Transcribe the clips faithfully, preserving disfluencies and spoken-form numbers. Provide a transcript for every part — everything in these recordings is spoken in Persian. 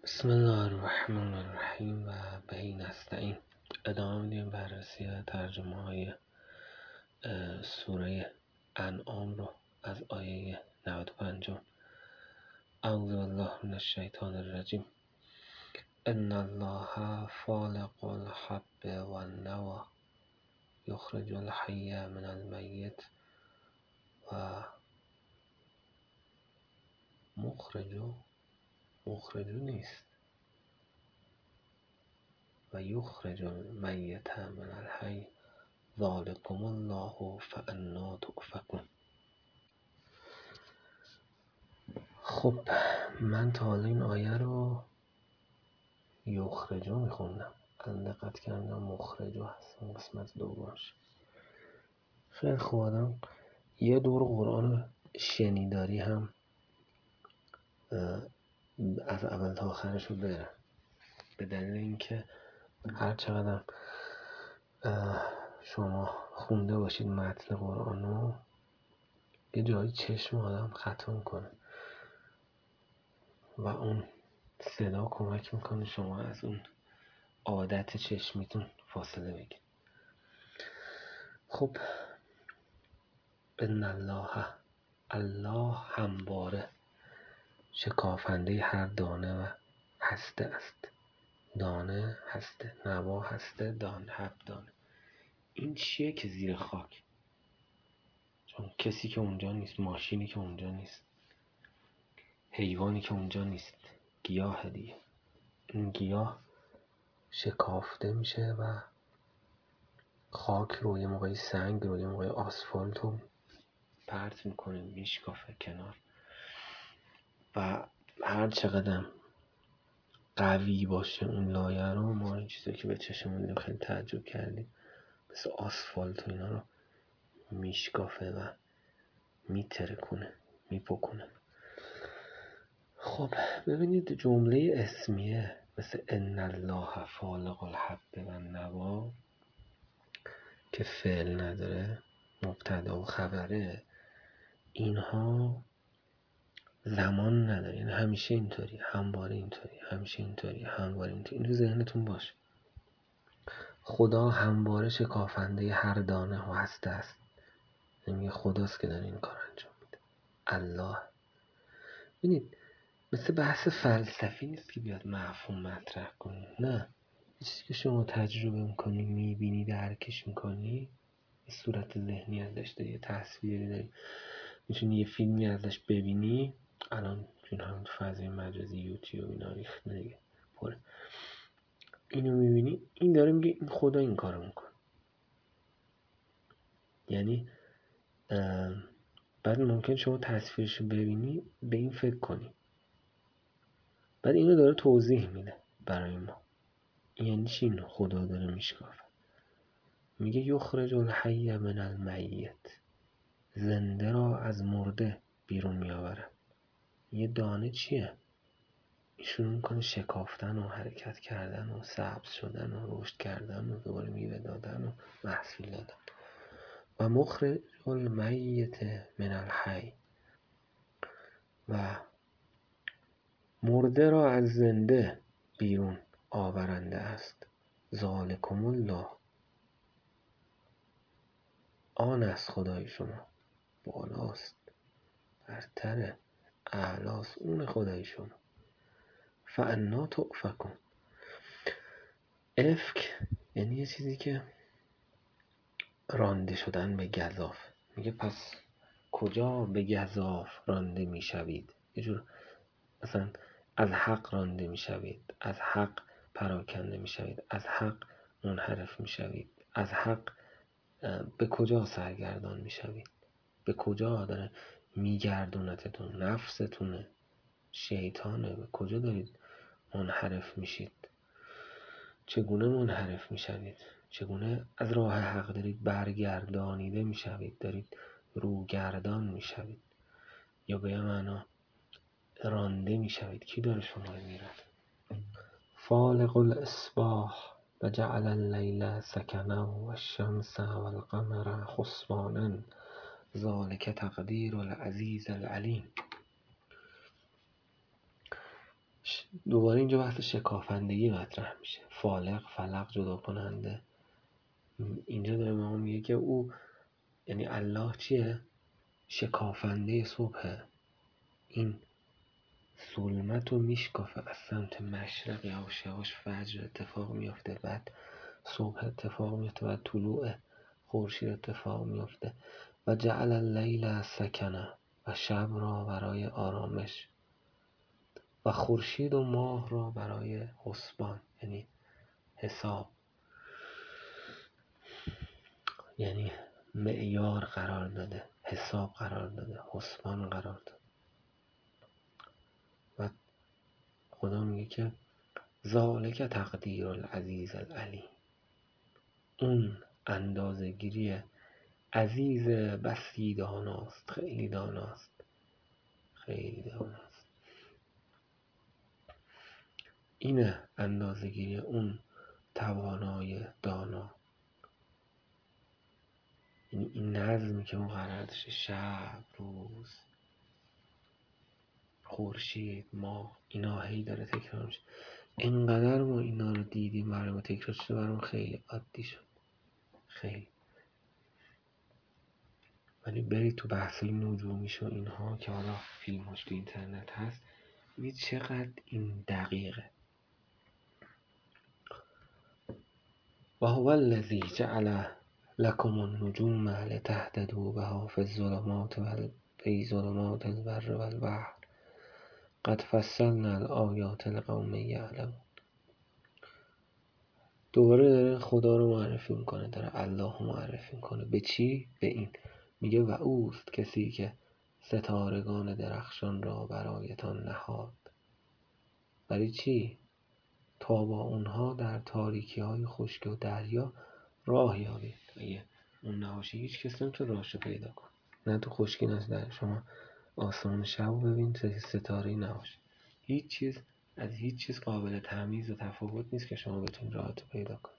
بسم الله الرحمن الرحیم و بهی نستعین. ادامه میدیم بررسی ترجمه های سوره انعام رو از آیه نود و پنج. اعوذ بالله من الشیطان الرجیم. ان الله فالق الحب والنوى یخرج الحی من المیت و مخرج مخرج نیست و یخرج المیت من الحی ذالکم الله فانا تؤفکون. خب من تا حالا این آیه رو یخرجو میخوندم، الان دقت کردم مخرجو هست اون قسمت دومش. خیلی خوب، آدم یه دور قرآن شنیداری هم از اول تا آخرش رو بره، به دلیل اینکه هر چقدر شما خونده باشید متن قرآن رو، یه جایی چشم آدم خطا کنه و اون صدا کمک میکنه شما از اون عادت چشمیتون فاصله بگیرید. خب ان الله، الله همواره شکافنده هر دانه و هسته است. دانه هسته، نوا هسته، دان حب دانه. این چیه که زیر خاک؟ چون کسی که اونجا نیست، ماشینی که اونجا نیست، حیوانی که اونجا نیست، گیاه دیگه. این گیاه شکافته میشه و خاک رو، یه موقعی سنگ رو، یه موقعی آسفالت رو پرت میکنه، میشکافه کنار و هر چقدر قوی باشه اون لایه رو، ما این چیزایی که به چشمون دیدیم خیلی تعجب کردیم، مثل آسفالت و اینا رو میشکافه و میترکونه، میپکونه. خب ببینید جمله اسمیه مثل ان الله فالق الحب والنوی که فعل نداره، مبتدا و خبره، اینها زمان نداره، یعنی همیشه اینطوری، همواره اینطوری، همیشه اینطوری، همواره اینطوری. این تو ذهنتون باشه. خدا همواره شکافنده هر دانه و هسته است. نمیگه خداست که داره این کار انجام میده، الله. ببینید مثل بحث فلسفی نیست که بیاد مفهوم مطرح کنی، نه، یه چیزی که شما تجربه میکنی، میبینی، درکش میکنی، یه صورت ذهنی ازش داری، یه تصویری داری، میتونی یه فیلمی ازش ببینی. الان چون همین فضای مجازی یوتیوب اینا ریخته دیگه پره، اینو میبینی، این داره میگه این خدا این کارو میکنه. یعنی بعد ممکن شما تصویرشو ببینی، به این فکر کنی، بعد اینو داره توضیح میده برای ما. یعنی چی اینو خدا داره میشکافه؟ میگه یخرج الحی من المیت، زنده را از مرده بیرون میآورم. یه دانه چیه؟ شروع میکنه شکافتن و حرکت کردن و سبز شدن و رشد کردن و دوباره میوه دادن و محصول دادن. و مخرج المیت من الحی، و مرده را از زنده بیرون آورنده است. ذالکم الله، آن از خدای شما، بالاست، برتره، اعلاست، اون خدای شما. فانا تؤفکون. افک یعنی یه چیزی که رانده شدن به گزاف. میگه پس کجا به گزاف رانده میشوید؟ یه جور مثلا از حق رانده میشوید، از حق پراکنده میشوید، از حق منحرف میشوید، از حق به کجا سرگردان میشوید؟ به کجا داره میگردونتتون؟ نفستونه؟ شیطانه؟ به کجا دارید منحرف میشید؟ چگونه منحرف میشوید؟ چگونه از راه حق دارید برگردانیده میشوید؟ دارید روگردان میشوید یا به معنا رانده میشوید؟ کی داره شما رو میرد؟ فالق الاصباح و جعل اللیل سکنا و الشمس و القمر حسبانا ذالک تقدیر العزیز العلیم. دوباره اینجا بحث شکافندگی مطرح میشه. فالق، فلق، جدا کننده. اینجا داره ما میگه که او، یعنی الله چیه؟ شکافنده صبحه. این ظلمت رو میشکافه. از سمت مشرق یواش یواش فجر اتفاق میافته، بعد صبح اتفاق میفته، بعد طلوع خورشید اتفاق میفته. و جعل اللیل سکنه، و شب را برای آرامش، و خورشید و ماه را برای حسبان، یعنی حساب، یعنی معیار قرار داده، حساب قرار داده، حسبان قرار داده. و خدا میگه که ذالک تقدیر العزیز العلیم، اون اندازه گیری عزیز بسی داناست، خیلی داناست، خیلی داناست. اینه اندازه گیری اون توانای دانا. یعنی این نظمی که مقرر داشته، شب، روز، خورشید، ماه، اینا هی داره تکرار میشه. اینقدر ما اینا رو دیدیم، برای ما تکرار شده، برای ما خیلی عادی شد، خیلی. ولی برید تو بحث نجومیش و اینها که حالا فیلماش تو اینترنت هست، ببینید چقدر این دقیقه. و هو الذی جعل لکم النجوم لتهتدوا بها فی الظلمات و فی ظلمات البر و البحر قد فصلنا الآیات لقوم یعلمون. دوباره داره خدا رو معرفی میکنه، داره الله رو معرفی میکنه. به چی؟ به این. میگه و اوست کسی که ستارگان درخشان را برایتان نهاد. برای چی؟ تا با اونها در تاریکی های خشک و دریا راه یابید. اگه اون نباشه هیچ کس نمیتونه راهشو پیدا کنه. نه تو خشکی نه در شما آسمان شب رو ببین، ستاره‌ای نباشه، هیچ چیز از هیچ چیز قابل تمییز و تفاوت نیست که شما بتونید راهتو پیدا کنید.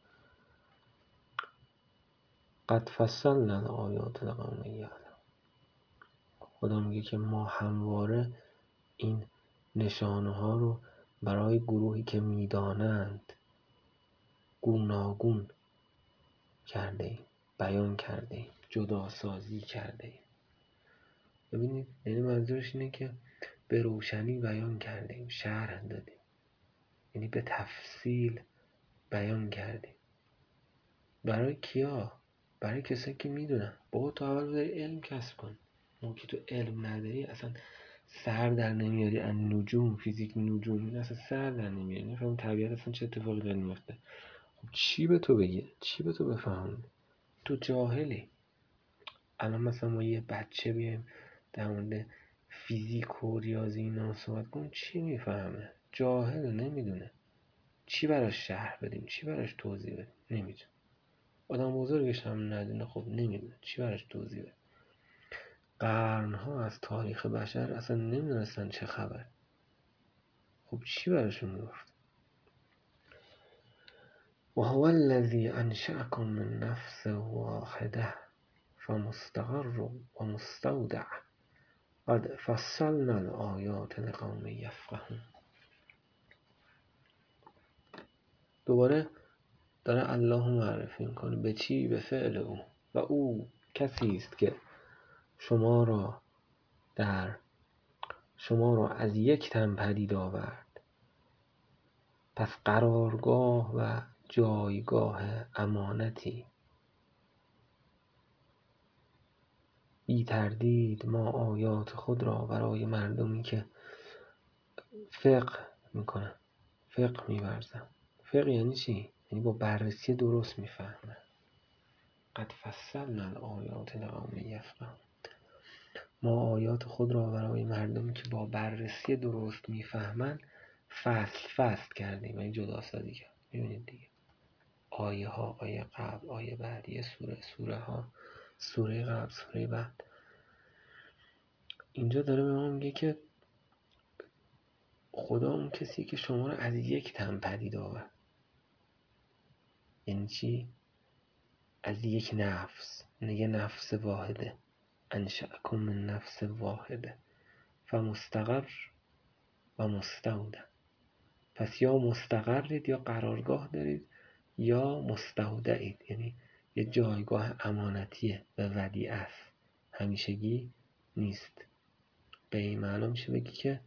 قد فصلنا الآیات لقوم یعلمون. خدا میگه که ما همواره این نشانه ها رو برای گروهی که میدانند گوناگون کرده ایم، بیان کرده ایم، جدا سازی کرده ایم. ببینید، یعنی منظورش اینه که به روشنی بیان کرده ایم، شرح دادیم، یعنی به تفصیل بیان کردیم. برای کیا؟ برای کسایی که میدونن. بابا تو اول باید علم کسب کن. ما که تو علم نداری اصلا سر در نمیاری. ان نجوم، فیزیک نجوم، این اصلا سر در نمیاری، نفهم طبیعت اصلا چه اتفاقی داره میفته. خب چی به تو بگه؟ چی به تو بفهم؟ تو جاهلی. الان مثلا ما یه بچه بیایم در مورد فیزیک و ریاضی اینا صحبت کنیم، چی میفهمه؟ جاهل، نمیدونه. چی براش شرح بدیم؟ چی براش توضیح بدیم؟ نمیدونه. آدم بزرگش هم ندونه، خب نمیدونه چی براش توضیح بده. قرنها از تاریخ بشر اصلا نمیدونستن چه خبر. خب چی براشون گفت؟ و هو الذی انشأکم من نفس واحده فمستقر و مستودع قد فصلنا الآیات لقوم یفقهون. دوباره داره الله معرفی میکنه. به چی؟ به فعل او. و او کسی است که شما را در شما را از یک تن پدید آورد، پس قرارگاه و جایگاه امانتی. بی تردید ما آیات خود را برای مردمی که فقه میکنن، فقه میورزن. فقه یعنی چی؟ یعنی با بررسی درست میفهمن. قد فصلنا الآیات لقوم یفقهون. ما آیات خود را برای مردمی که با بررسی درست میفهمن فصل فصل کردیم، یعنی جدا سازی کردیم. میبینید دیگه، آیه ها، آیه قبل، آیه بعد، یه سوره، سوره ها، سوره قبل، سوره بعد. اینجا داره به ما میگه که خدا اون کسی که شما رو از یک تن پدید آورد. یعنی چی؟ از یک نفس، یه نفس واحده. انشأکم من نفس واحده فمستقر و مستودع. پس یا مستقرید یا قرارگاه دارید یا مستودعید، یعنی یه جایگاه امانتیه و ودیعه است، همیشگی نیست. به این معنا میشه بگی که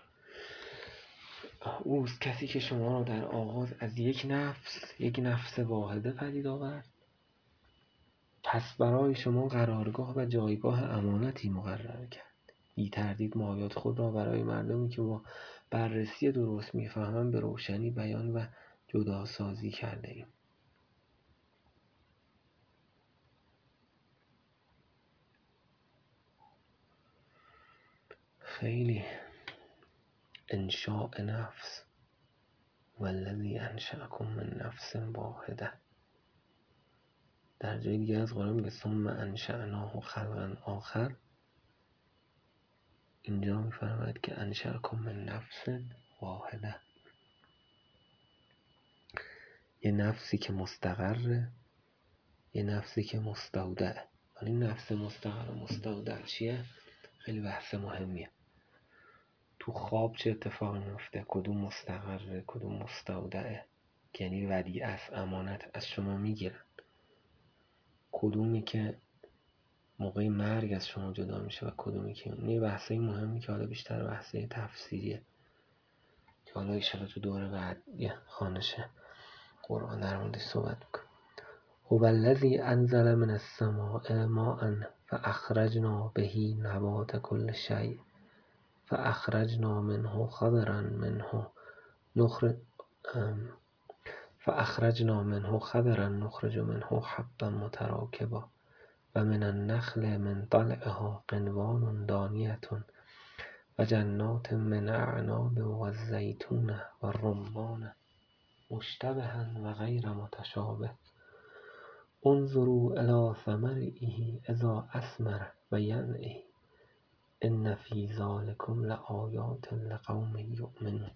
اوست کسی که شما رو در آغاز از یک نفس یک نفس واحده پدید آورد، پس برای شما قرارگاه و جایگاه امانتی مقرر کرد. بی تردید ما آیات خود را برای مردمی که با بررسی درست میفهمند به روشنی بیان و جداسازی کرده ایم. خیلی انشاء نفس والذی انشأکم من نفس واحده. در جای دیگه از قرآن میگه ثم انشأناه خلقا آخر. اینجا میفرماید که انشأکم من نفس واحده، یه نفسی که مستقره، یه نفسی که مستودعه. ولی نفس مستقر و مستودع چیه؟ خیلی بحث مهمیه. تو خواب چه اتفاقی میفته؟ کدوم مستقره کدوم مستودعه؟ یعنی ودیعه است، امانت از شما میگیرن. کدومی که موقع مرگ از شما جدا میشه و کدومی که این بحثای مهمی که حالا بیشتر بحثای تفسیریه که حالا ایشالا تو دوره بعد یه خانشه قرآن در موردش صحبت میکنه. هو الذی انزل من السماء ماء فاخرجنا به نبات كل شیء فاخرجنا منه خضرا منه نخرج فاخرجنا منه خضرا نخرج منه حبا متراکبا و من النخل من طلعها قنوان دانیة و جنات من اعناب و الزیتون و الرمان مشتبها و غیر متشابه انظروا الی ثمره اذا اثمر و ینعی ان فی ذلکم لآیات لقوم یؤمنون.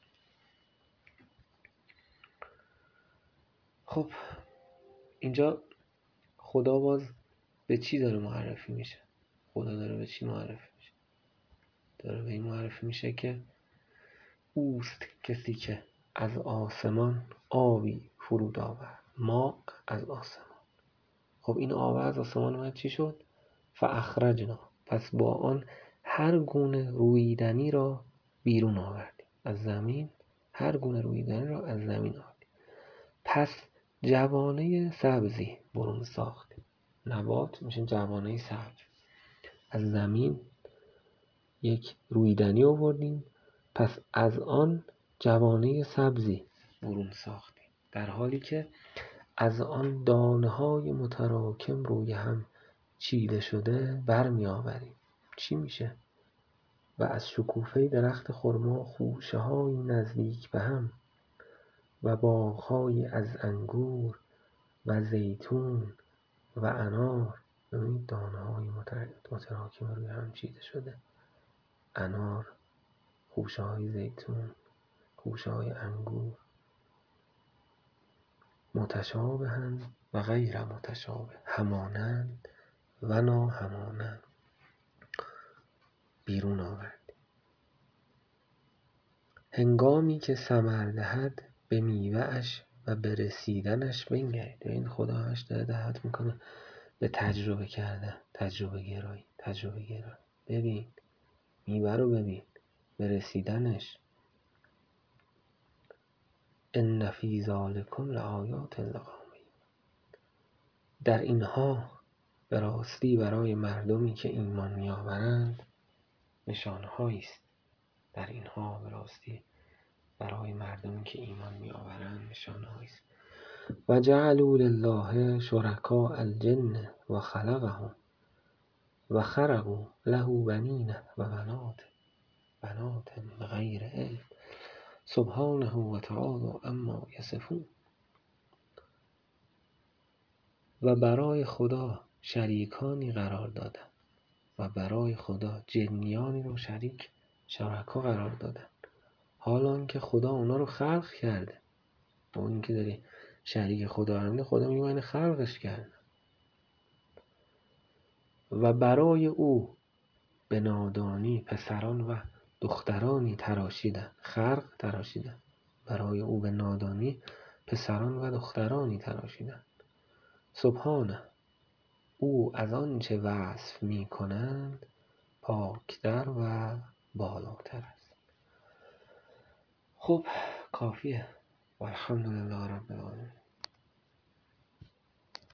خب اینجا خدا باز به چی داره معرفی میشه؟ خدا داره به چی معرفی میشه؟ داره به این معرفی میشه که اوست کسی که از آسمان آبی فرود آورد. ما از آسمان. خب این آب از آسمان اومد چی شد؟ فاخرجنا، پس با آن هر گونه رویدنی را بیرون آوردیم از زمین. هر گونه رویدنی را از زمین آوردیم. پس جوانه سبزی برون ساختیم. نبات میشه جوانه سبز. از زمین یک رویدنی آوردیم، پس از آن جوانه سبزی برون ساختیم، در حالی که از آن دانه های متراکم روی هم چیده شده برمی آوریم. چی میشه؟ و از شکوفه درخت خرما خوشه های نزدیک به هم و باغ‌های از انگور و زیتون و انار. ببینید دانه های متراکم روی هم چیده شده، انار، خوشه های زیتون، خوشه های انگور، متشابهند و غیر متشابه، همانند و ناهمانند بیرون آورد. هنگامی که ثمر دهد به میوه اش و به رسیدنش بنگرید. و این خدا هاش داره دعوت میکنه به تجربه کرده، تجربه گرایی، تجربه گرایی. ببین میوه رو، ببین به رسیدنش. ان فی ذلکم لآیات لقوم، در اینها به راستی برای مردمی که ایمان میآورند نشانه‌هایی است. در اینها به راستی برای مردمی که ایمان میآورند نشانه‌هایی است. و جعلوا لله شرکاء الجن و خلقهم و خرقوا له بنین و بنات بنات بغیر علم سبحانه و تعالی عما یصفون. و برای خدا شریکانی قرار دادن و برای خدا جنیانی رو شریک شرکا قرار دادن، حالان که خدا اونا رو خلق کرده. با این که داری شریک خدا رو میده، خدا میگه من خلقش کردم. و برای او به نادانی پسران و دخترانی تراشیدن. خلق تراشیدن برای او به نادانی پسران و دخترانی تراشیدند. سبحانه، او از آنچه وصف می کنند پاکتر و بالاتر است. خب کافیه. والحمدلله رب العالمین.